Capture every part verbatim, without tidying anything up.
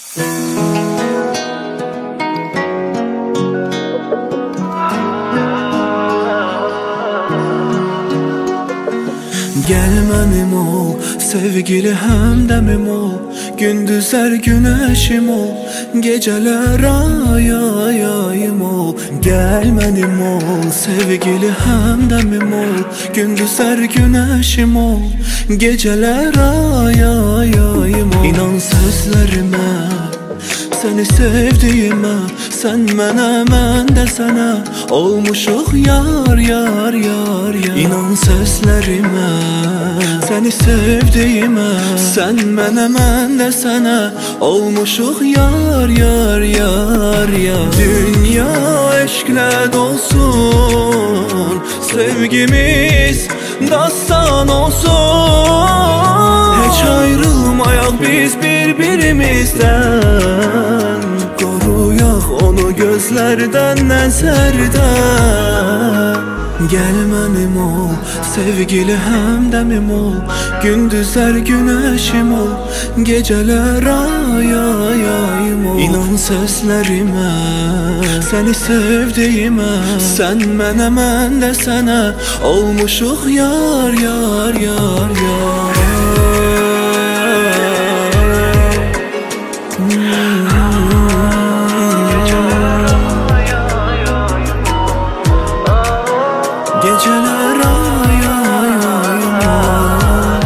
Gel mənim ol, sevgili həmdəmim ol, gündüzlər günəşim ol, gecələr ay ay ayım ol. Gel mənim ol, sevgili həmdəmim ol, gündüzlər günəşim ol, gecələr ay ay ayım ol. İnan sözlərimə, səni sevdiyimə, sən mənə, mən də sənə olmuşuq yar yar yar yar. İnan sözlərimə, səni sevdiyimə, sən mənə, mən də sənə olmuşuq yar yar yar yar. Dünya eşqlə dolsun, sevgimiz dastan olsun. Heç ayrılmayaq biz bir-birimizdən, qoruyaq onu gözlərdən, nəzərdən. Gel mənim ol, sevgili həmdəmim ol, gündüzlər günəşim ol, gecələr ay ay ayım ol. İnan sözlərimə, səni sevdiyimə, sən mənə, mən də sənə olmuşuq yar yar yar yar. Geceler ay ay ayım ol.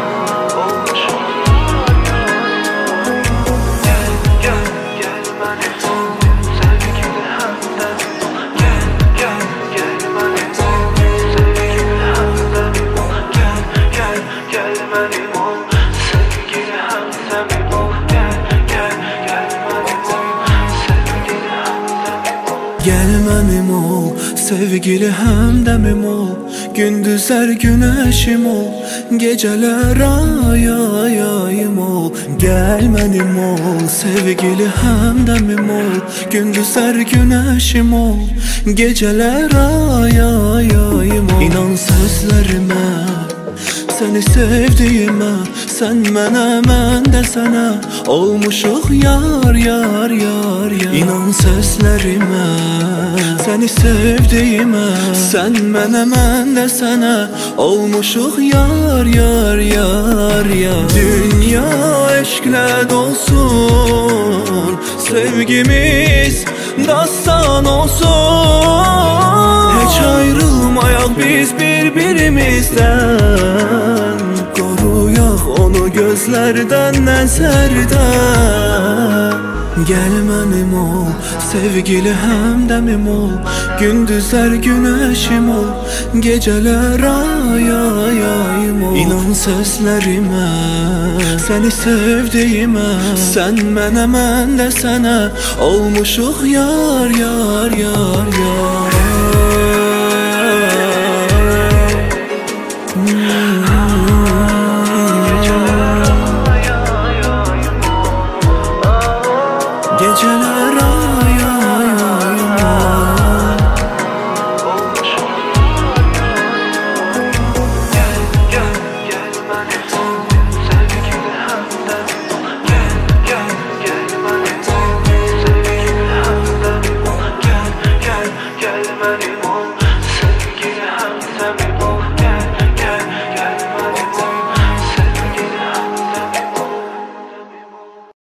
Gel gel gel mənim ol, sevgili həmdəmim ol. Gel gel gel mənim ol, sevgili həmdəmim ol. Gel gel gel mənim ol, sevgili həmdəmim ol. Gel gel gel mənim ol, sevgili həmdəmim ol. Gel mənim ol, sevgili həmdəmim ol, gündüzlər günəşim ol, gecələr ay ay ayım ol. Gel mənim ol, sevgili həmdəmim ol, gündüzlər günəşim ol, gecələr ay ay ayım ol. İnan sözlərimə, səni sevdiyimə, sən mənə, mən də sənə olmuşuq yar yar yar yar. İnan sözlərimə, səni sevdiyimə, sən mənə, mən də sənə olmuşuq yar yar yar yar. Dünya eşqlə dolsun, sevgimiz dastan olsun. Heç ayrılmayaq biz bir-birimizdən, qoruyaq onu gözlərdən, nəzərdən. Gel mənim ol, sevgili həmdəmim ol, gündüzlər günəşim ol, gecələr ay ay ayım ol. İnan sözlərimə, səni sevdiyimə, sən mənə, mən də sənə olmuşuq yar yar yar yar.